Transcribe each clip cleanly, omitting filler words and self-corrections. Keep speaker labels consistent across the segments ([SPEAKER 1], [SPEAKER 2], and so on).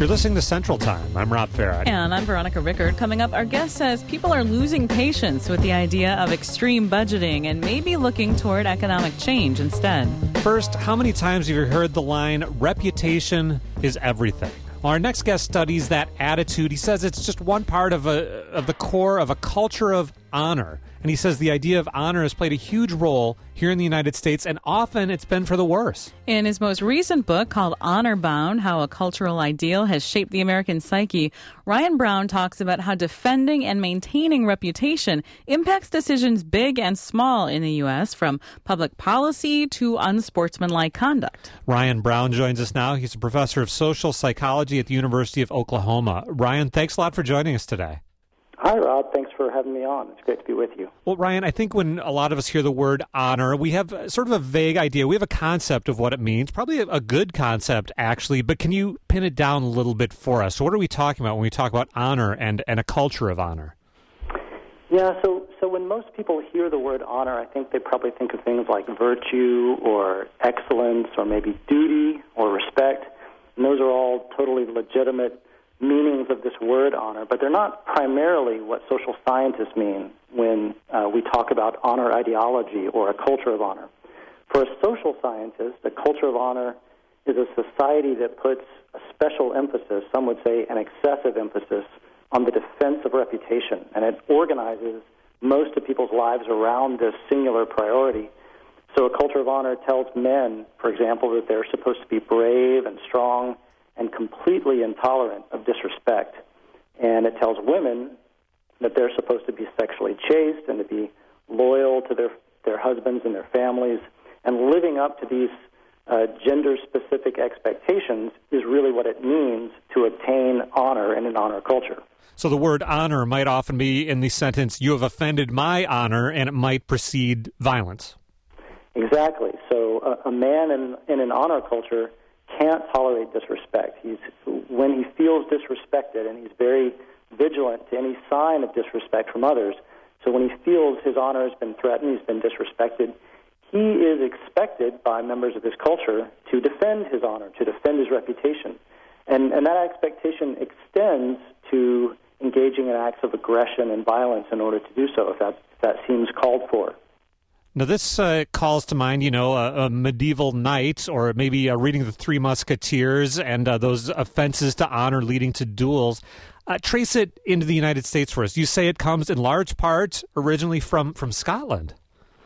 [SPEAKER 1] You're listening to Central Time. I'm Rob Farah.
[SPEAKER 2] And I'm Veronica Rickard. Coming up, our guest says people are losing patience with the idea of extreme budgeting and maybe looking toward economic change instead.
[SPEAKER 1] First, how many times have you heard the line, reputation is everything? Well, our next guest studies that attitude. He says it's just one part of the core of a culture of honor. And he says the idea of honor has played a huge role here in the United States, and often it's been for the worse.
[SPEAKER 2] In his most recent book called Honor Bound, How a Cultural Ideal Has Shaped the American Psyche, Ryan Brown talks about how defending and maintaining reputation impacts decisions big and small in the U.S., from public policy to unsportsmanlike conduct.
[SPEAKER 1] Ryan Brown joins us now. He's a professor of social psychology at the University of Oklahoma. Ryan, thanks a lot for joining us today.
[SPEAKER 3] Hi, Rob. Thanks for having me on. It's great to be with you.
[SPEAKER 1] Well, Ryan, I think when a lot of us hear the word honor, we have sort of a vague idea. We have a concept of what it means, probably a good concept, actually, but can you pin it down a little bit for us? So what are we talking about when we talk about honor and a culture of honor?
[SPEAKER 3] Yeah, so when most people hear the word honor, I think they probably think of things like virtue or excellence or maybe duty or respect, and those are all totally legitimate meanings of this word honor, but they're not primarily what social scientists mean when we talk about honor ideology or a culture of honor. For a social scientist, a culture of honor is a society that puts a special emphasis, some would say an excessive emphasis, on the defense of reputation, and it organizes most of people's lives around this singular priority. So a culture of honor tells men, for example, that they're supposed to be brave and strong and completely intolerant of disrespect. And it tells women that they're supposed to be sexually chaste and to be loyal to their husbands and their families. And living up to these gender-specific expectations is really what it means to obtain honor in an honor culture.
[SPEAKER 1] So the word honor might often be in the sentence, you have offended my honor, and it might precede violence.
[SPEAKER 3] Exactly. So a man in an honor culture can't tolerate disrespect. When he feels disrespected, and he's very vigilant to any sign of disrespect from others, so when he feels his honor has been threatened, he's been disrespected, he is expected by members of his culture to defend his honor, to defend his reputation. And that expectation extends to engaging in acts of aggression and violence in order to do so, if that seems called for.
[SPEAKER 1] Now, this calls to mind, a medieval knight, or maybe reading the Three Musketeers and those offenses to honor leading to duels. Trace it into the United States for us. You say it comes in large part originally from Scotland.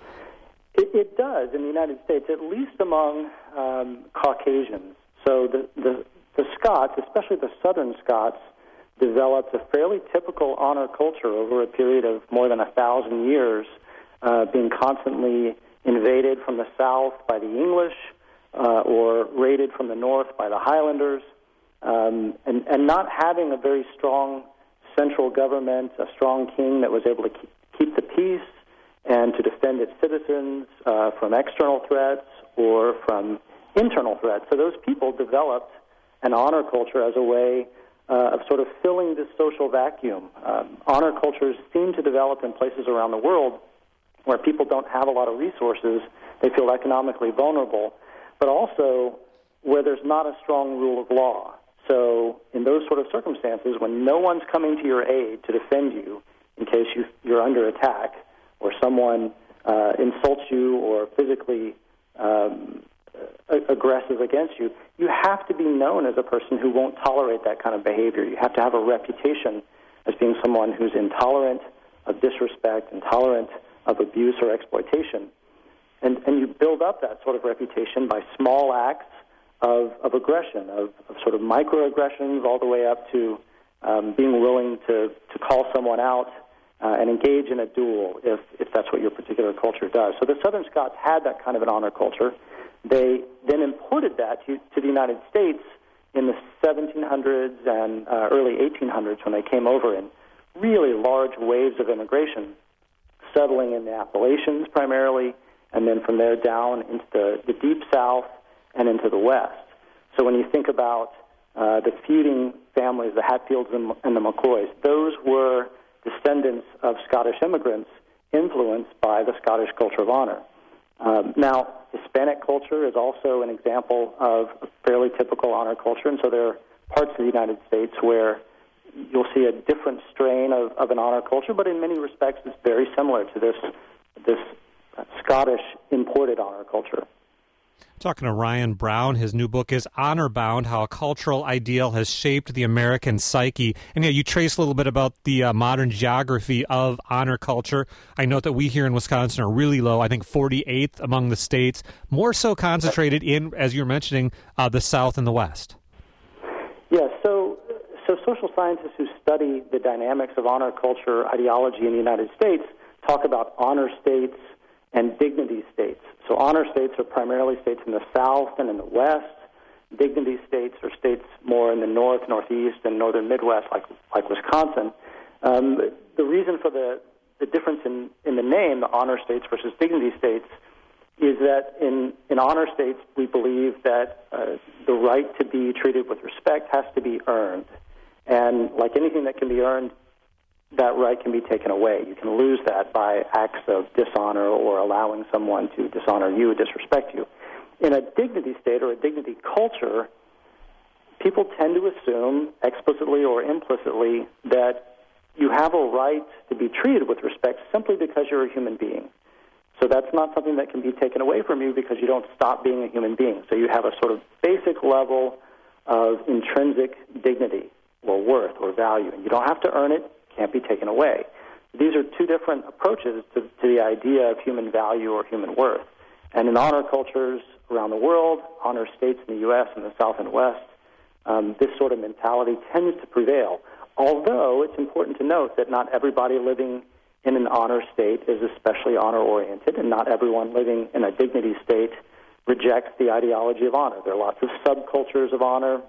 [SPEAKER 3] It does in the United States, at least among Caucasians. So the Scots, especially the Southern Scots, developed a fairly typical honor culture over a period of more than 1,000 years, being constantly invaded from the south by the English or raided from the north by the Highlanders, and not having a very strong central government, a strong king that was able to keep the peace and to defend its citizens from external threats or from internal threats. So those people developed an honor culture as a way of sort of filling this social vacuum. Honor cultures seem to develop in places around the world where people don't have a lot of resources, they feel economically vulnerable, but also where there's not a strong rule of law. So in those sort of circumstances, when no one's coming to your aid to defend you in case you're under attack, or someone insults you or physically aggressive against you, you have to be known as a person who won't tolerate that kind of behavior. You have to have a reputation as being someone who's intolerant of disrespect, intolerant of abuse or exploitation. And you build up that sort of reputation by small acts of aggression, of sort of microaggressions, all the way up to being willing to call someone out and engage in a duel if that's what your particular culture does. So the Southern Scots had that kind of an honor culture. They then imported that to the United States in the 1700s and early 1800s when they came over in really large waves of immigration, settling in the Appalachians primarily, and then from there down into the Deep South and into the West. So when you think about the feuding families, the Hatfields and the McCoys, those were descendants of Scottish immigrants influenced by the Scottish culture of honor. Now, Hispanic culture is also an example of a fairly typical honor culture, and so there parts of the United States where you'll see a different strain of an honor culture, but in many respects it's very similar to this Scottish imported honor culture.
[SPEAKER 1] Talking to Ryan Brown. His new book is Honor Bound, How a Cultural Ideal Has Shaped the American Psyche. And yeah, you trace a little bit about the modern geography of honor culture. I note that we here in Wisconsin are really low, I think 48th among the states, more so concentrated in, as you were mentioning, the South and the West.
[SPEAKER 3] Yeah, so social scientists who study the dynamics of honor culture ideology in the United States talk about honor states and dignity states. So honor states are primarily states in the South and in the West. Dignity states are states more in the North, Northeast, and Northern Midwest, like Wisconsin. The reason for the difference in the name, the honor states versus dignity states, is that in honor states we believe that the right to be treated with respect has to be earned. And like anything that can be earned, that right can be taken away. You can lose that by acts of dishonor or allowing someone to dishonor you, disrespect you. In a dignity state or a dignity culture, people tend to assume, explicitly or implicitly, that you have a right to be treated with respect simply because you're a human being. So that's not something that can be taken away from you because you don't stop being a human being. So you have a sort of basic level of intrinsic dignity or worth or value, and you don't have to earn it. Can't be taken away. These are two different approaches to the idea of human value or human worth. And in honor cultures around the world, honor states in the U.S. and the South and West, this sort of mentality tends to prevail. Although it's important to note that not everybody living in an honor state is especially honor-oriented, and not everyone living in a dignity state rejects the ideology of honor. There are lots of subcultures of honor.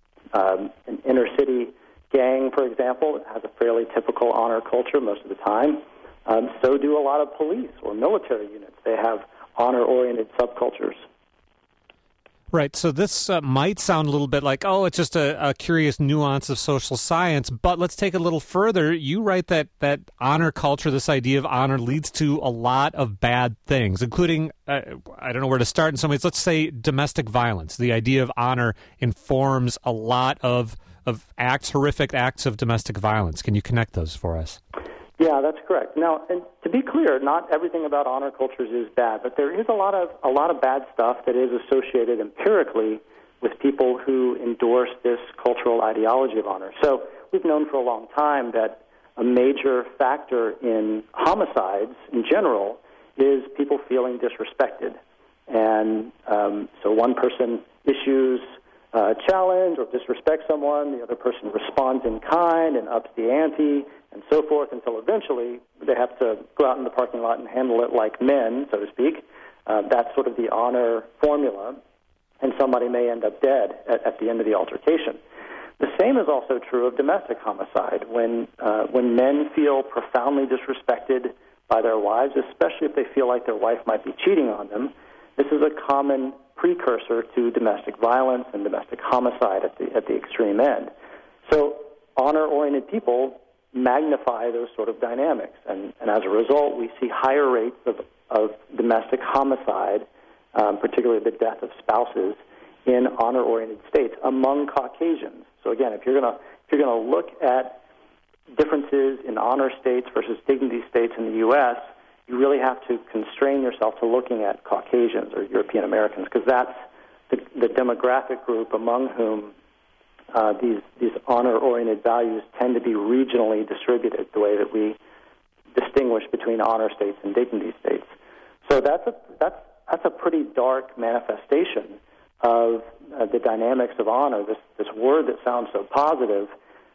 [SPEAKER 3] An inner-city gang, for example, has a fairly typical honor culture most of the time. So do a lot of police or military units. They have honor-oriented subcultures.
[SPEAKER 1] Right, so this might sound a little bit like, it's just a curious nuance of social science, but let's take it a little further. You write that honor culture, this idea of honor, leads to a lot of bad things, including, I don't know where to start in some ways, let's say domestic violence. The idea of honor informs a lot of acts, horrific acts of domestic violence. Can you connect those for us?
[SPEAKER 3] Yeah, that's correct. Now, and to be clear, not everything about honor cultures is bad, but there is a lot of bad stuff that is associated empirically with people who endorse this cultural ideology of honor. So we've known for a long time that a major factor in homicides in general is people feeling disrespected. And so one person issues a challenge or disrespects someone, the other person responds in kind and ups the ante, and so forth, until eventually they have to go out in the parking lot and handle it like men, so to speak. That's sort of the honor formula, and somebody may end up dead at the end of the altercation. The same is also true of domestic homicide. When men feel profoundly disrespected by their wives, especially if they feel like their wife might be cheating on them, this is a common precursor to domestic violence and domestic homicide at the extreme end. So honor-oriented people magnify those sort of dynamics, and as a result, we see higher rates of domestic homicide, particularly the death of spouses, in honor-oriented states among Caucasians. So again, if you're going to look at differences in honor states versus dignity states in the U.S., you really have to constrain yourself to looking at Caucasians or European Americans, because that's the demographic group among whom these honor-oriented values tend to be regionally distributed, the way that we distinguish between honor states and dignity states. So that's a pretty dark manifestation of the dynamics of honor, this word that sounds so positive.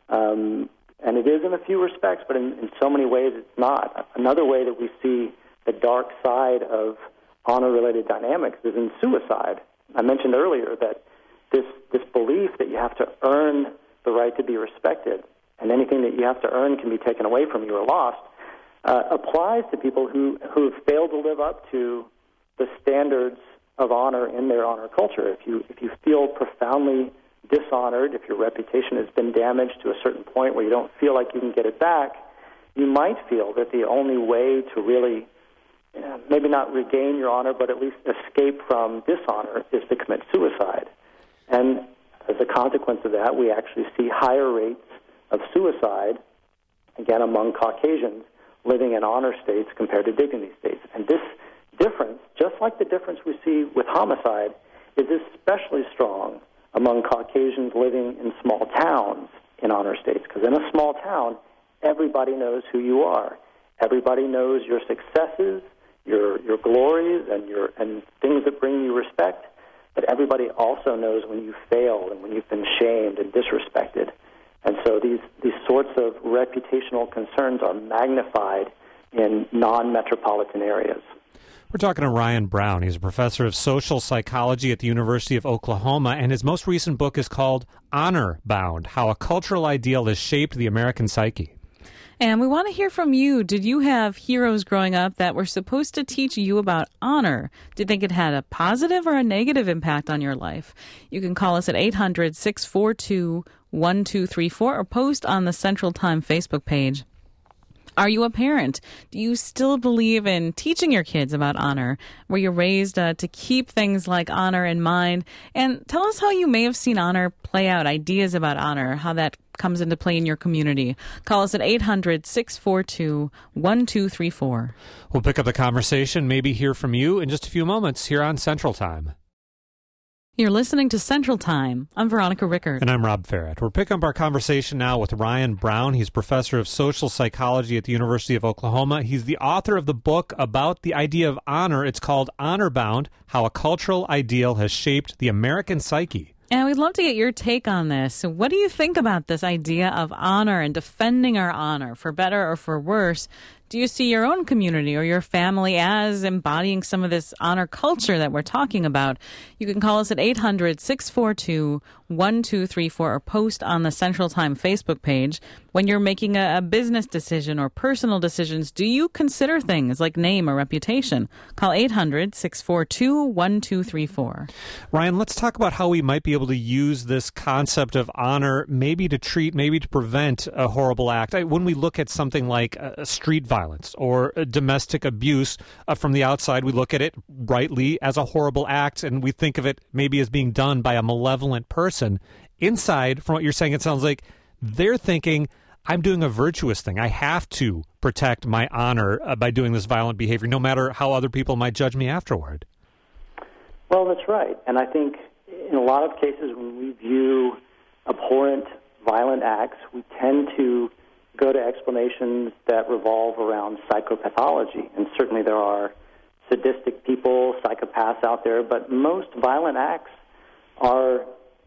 [SPEAKER 3] And it is in a few respects, but in so many ways it's not. Another way that we see the dark side of honor-related dynamics is in suicide. I mentioned earlier that this belief that you have to earn the right to be respected, and anything that you have to earn can be taken away from you or lost, applies to people who have failed to live up to the standards of honor in their honor culture. If you feel profoundly dishonored, if your reputation has been damaged to a certain point where you don't feel like you can get it back, you might feel that the only way to really, maybe not regain your honor, but at least escape from dishonor is to commit suicide. And as a consequence of that, we actually see higher rates of suicide, again, among Caucasians living in honor states compared to dignity states. And this difference, just like the difference we see with homicide, is especially strong among Caucasians living in small towns in honor states. Because in a small town, everybody knows who you are. Everybody knows your successes, your glories, and things that bring you respect. But everybody also knows when you failed and when you've been shamed and disrespected. And so these sorts of reputational concerns are magnified in non-metropolitan areas.
[SPEAKER 1] We're talking to Ryan Brown. He's a professor of social psychology at the University of Oklahoma, and his most recent book is called Honor Bound: How a Cultural Ideal Has Shaped the American Psyche.
[SPEAKER 2] And we want to hear from you. Did you have heroes growing up that were supposed to teach you about honor? Do you think it had a positive or a negative impact on your life? You can call us at 800-642-1234 or post on the Central Time Facebook page. Are you a parent? Do you still believe in teaching your kids about honor? Were you raised to keep things like honor in mind? And tell us how you may have seen honor play out, ideas about honor, how that comes into play in your community. Call us at 800-642-1234.
[SPEAKER 1] We'll pick up the conversation, maybe hear from you in just a few moments here on Central Time.
[SPEAKER 2] You're listening to Central Time. I'm Veronica Rickert.
[SPEAKER 1] And I'm Rob Farrett. We're picking up our conversation now with Ryan Brown. He's professor of social psychology at the University of Oklahoma. He's the author of the book about the idea of honor. It's called Honor Bound: How a Cultural Ideal Has Shaped the American Psyche.
[SPEAKER 2] And we'd love to get your take on this. So what do you think about this idea of honor and defending our honor, for better or for worse? Do you see your own community or your family as embodying some of this honor culture that we're talking about? You can call us at 800-642-1234 or post on the Central Time Facebook page. When you're making a business decision or personal decisions, do you consider things like name or reputation? Call 800-642-1234.
[SPEAKER 1] Ryan, let's talk about how we might be able to use this concept of honor maybe to treat, maybe to prevent a horrible act. When we look at something like street violence or domestic abuse, from the outside, we look at it rightly as a horrible act, and we think of it maybe as being done by a malevolent person. Inside, from what you're saying, it sounds like they're thinking, I'm doing a virtuous thing. I have to protect my honor by doing this violent behavior, no matter how other people might judge me afterward.
[SPEAKER 3] Well, that's right. And I think in a lot of cases when we view abhorrent, violent acts, we tend to go to explanations that revolve around psychopathology. And certainly there are sadistic people, psychopaths out there, but most violent acts are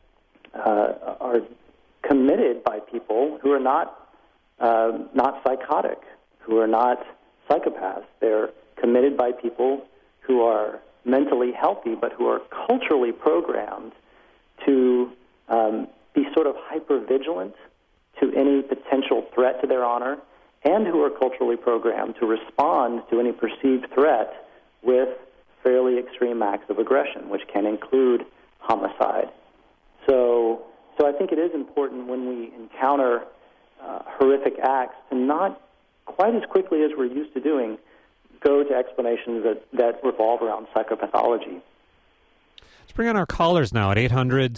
[SPEAKER 3] committed by people who are not psychotic, who are not psychopaths. They're committed by people who are mentally healthy, but who are culturally programmed to be sort of hypervigilant to any potential threat to their honor, and who are culturally programmed to respond to any perceived threat with fairly extreme acts of aggression, which can include homicide. So I think it is important when we encounter horrific acts to not quite as quickly as we're used to doing go to explanations that revolve around psychopathology.
[SPEAKER 1] Let's bring on our callers now at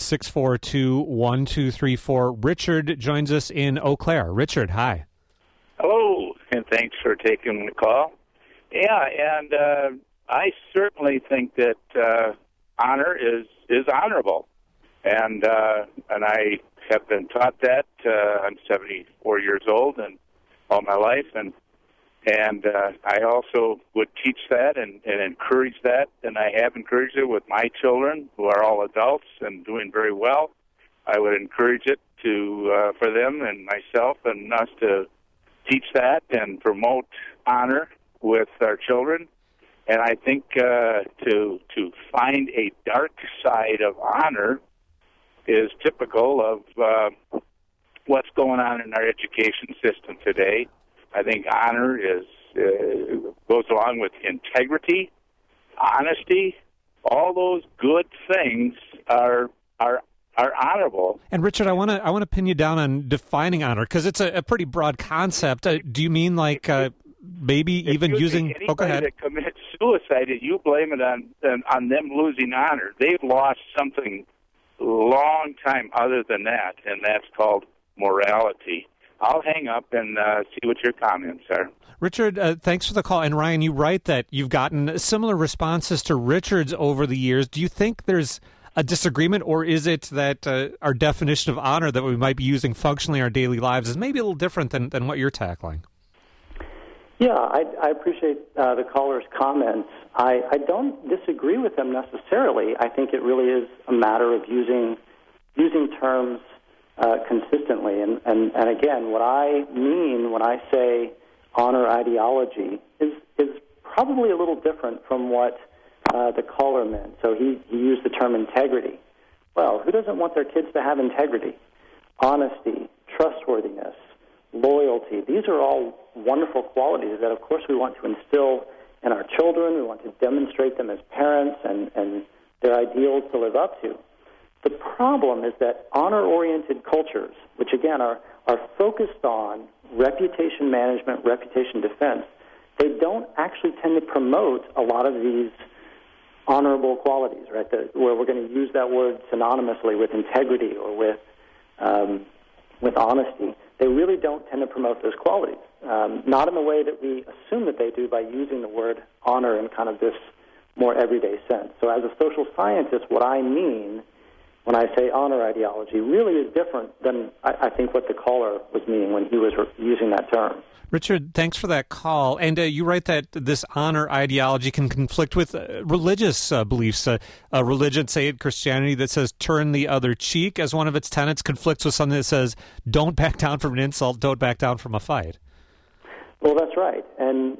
[SPEAKER 1] 800-642-1234. Richard joins us in Eau Claire. Richard, hi.
[SPEAKER 4] Hello, and thanks for taking the call. Yeah, and I certainly think that honor is honorable, and I have been taught that. I'm 74 years old, and all my life, and I also would teach that and encourage that, and I have encouraged it with my children, who are all adults and doing very well. I would encourage it for them and myself and us to teach that and promote honor with our children. And I think to find a dark side of honor is typical of what's going on in our education system today. I think honor goes along with integrity, honesty. All those good things are honorable.
[SPEAKER 1] And Richard, I want to pin you down on defining honor, because it's a pretty broad concept. Do you mean like maybe even using?
[SPEAKER 4] Anybody
[SPEAKER 1] go ahead.
[SPEAKER 4] that commits suicide, you blame it on them losing honor. They've lost something long long time other than that, and that's called morality. I'll hang up and see what your comments are.
[SPEAKER 1] Richard, thanks for the call. And Ryan, you write that you've gotten similar responses to Richard's over the years. Do you think there's a disagreement, or is it that our definition of honor that we might be using functionally in our daily lives is maybe a little different than what you're tackling?
[SPEAKER 3] Yeah, I appreciate the caller's comments. I don't disagree with them necessarily. I think it really is a matter of using terms consistently. And again, what I mean when I say honor ideology is probably a little different from what the caller meant. So he used the term integrity. Well, who doesn't want their kids to have integrity? Honesty, trustworthiness, loyalty. These are all wonderful qualities that, of course, we want to instill in our children. We want to demonstrate them as parents and their ideals to live up to. The problem is that honor-oriented cultures, which, again, are focused on reputation management, reputation defense, they don't actually tend to promote a lot of these honorable qualities, right, where we're going to use that word synonymously with integrity or with honesty. They really don't tend to promote those qualities, not in the way that we assume that they do by using the word honor in kind of this more everyday sense. So as a social scientist, what I mean when I say honor ideology really is different than I think what the caller was meaning when he was using that term.
[SPEAKER 1] Richard, thanks for that call. And you write that this honor ideology can conflict with religious beliefs. A religion, say in Christianity, that says turn the other cheek as one of its tenets conflicts with something that says don't back down from an insult, don't back down from a fight.
[SPEAKER 3] Well, that's right. And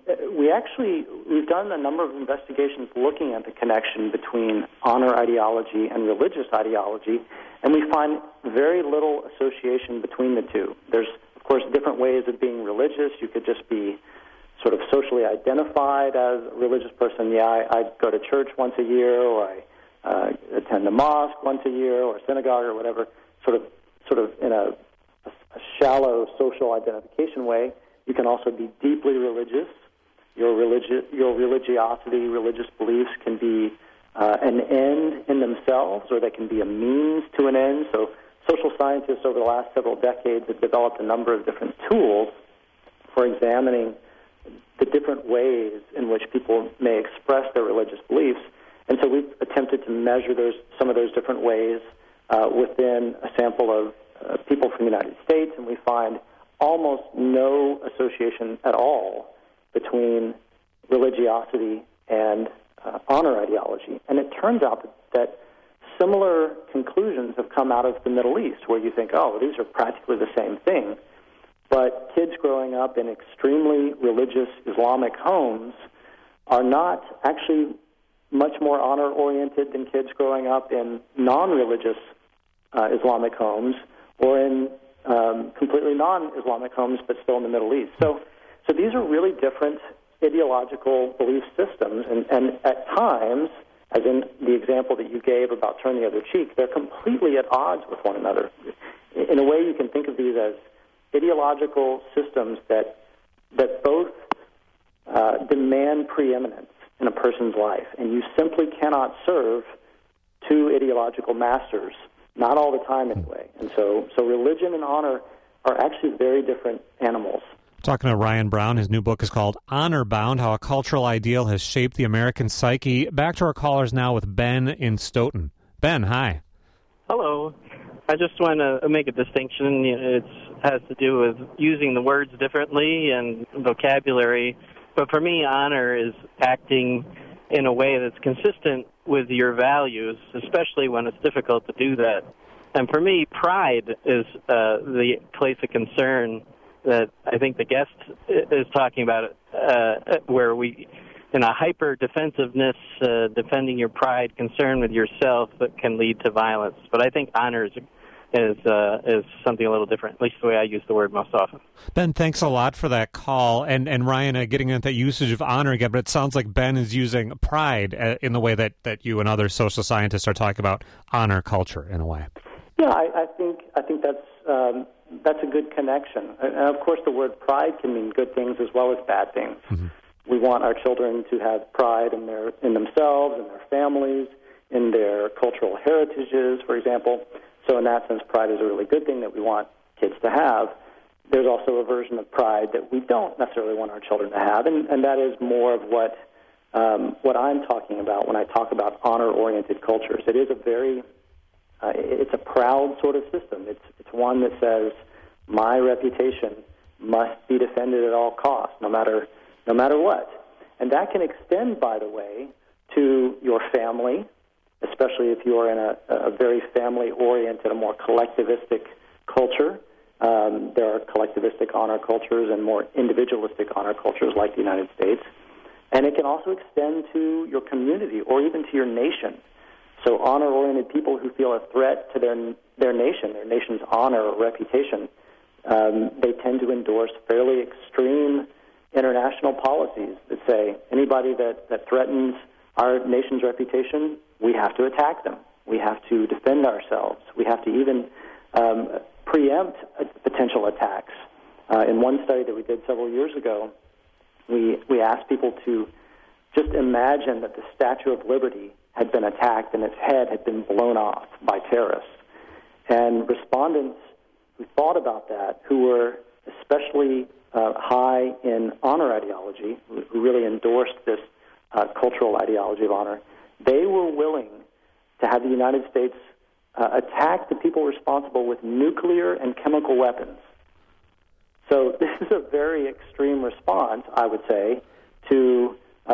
[SPEAKER 3] we've done a number of investigations looking at the connection between honor ideology and religious ideology, and we find very little association between the two. There's, of course, different ways of being religious. You could just be sort of socially identified as a religious person. Yeah, I go to church once a year, or I attend the mosque once a year, or synagogue, or whatever, sort of in a shallow social identification way. You can also be deeply religious. Your religiosity, religious beliefs can be an end in themselves, or they can be a means to an end. So social scientists over the last several decades have developed a number of different tools for examining the different ways in which people may express their religious beliefs. And so we've attempted to measure some of those different ways within a sample of people from the United States, and we find almost no association at all between religiosity and honor ideology. And it turns out that similar conclusions have come out of the Middle East, where you think, oh, these are practically the same thing. But kids growing up in extremely religious Islamic homes are not actually much more honor-oriented than kids growing up in non-religious Islamic homes or in completely non-Islamic homes, but still in the Middle East. So these are really different ideological belief systems, and at times, as in the example that you gave about turn the other cheek, they're completely at odds with one another. In a way, you can think of these as ideological systems that both demand preeminence in a person's life, and you simply cannot serve two ideological masters. Not all the time, anyway. And so religion and honor are actually very different animals.
[SPEAKER 1] Talking to Ryan Brown. His new book is called Honor Bound, How a Cultural Ideal Has Shaped the American Psyche. Back to our callers now with Ben in Stoughton. Ben, hi.
[SPEAKER 5] Hello. I just want to make a distinction. It has to do with using the words differently and vocabulary. But for me, honor is acting in a way that's consistent with your values, especially when it's difficult to do that. And for me, pride is the place of concern that I think the guest is talking about, where we, in a hyper-defensiveness, defending your pride, concern with yourself, that can lead to violence. But I think honor is something a little different, at least the way I use the word most often.
[SPEAKER 1] Ben, thanks a lot for that call. And Ryan, getting into that usage of honor again, but it sounds like Ben is using pride in the way that you and other social scientists are talking about honor culture in a way.
[SPEAKER 3] Yeah, I think that's a good connection. And of course, the word pride can mean good things as well as bad things. Mm-hmm. We want our children to have pride in themselves, in their families, in their cultural heritages, for example. So in that sense, pride is a really good thing that we want kids to have. There's also a version of pride that we don't necessarily want our children to have, and that is more of what I'm talking about when I talk about honor-oriented cultures. It is a very, it's a proud sort of system. It's one that says my reputation must be defended at all costs, no matter what. And that can extend, by the way, to your family, especially if you're in a very family-oriented, a more collectivistic culture. There are collectivistic honor cultures and more individualistic honor cultures like the United States. And it can also extend to your community or even to your nation. So honor-oriented people who feel a threat to their nation, their nation's honor or reputation, they tend to endorse fairly extreme international policies that say anybody that threatens our nation's reputation, we have to attack them. We have to defend ourselves. We have to even preempt potential attacks. In one study that we did several years ago, we asked people to just imagine that the Statue of Liberty had been attacked and its head had been blown off by terrorists. And respondents who thought about that, who were especially high in honor ideology, who really endorsed this cultural ideology of honor, they were willing to have the United States attack the people responsible with nuclear and chemical weapons. So this is a very extreme response, I would say, to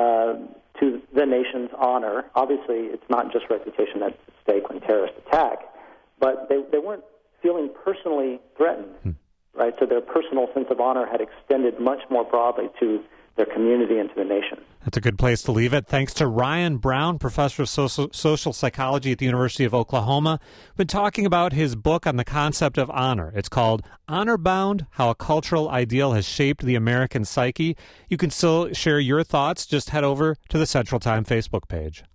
[SPEAKER 3] the nation's honor. Obviously, it's not just reputation that's at stake when terrorists attack, but they weren't feeling personally threatened, right? So their personal sense of honor had extended much more broadly to their community and to the nation.
[SPEAKER 1] That's a good place to leave it. Thanks to Ryan Brown, professor of social psychology at the University of Oklahoma. We've been talking about his book on the concept of honor. It's called Honor Bound: How a Cultural Ideal Has Shaped the American Psyche. You can still share your thoughts. Just head over to the Central Time Facebook page.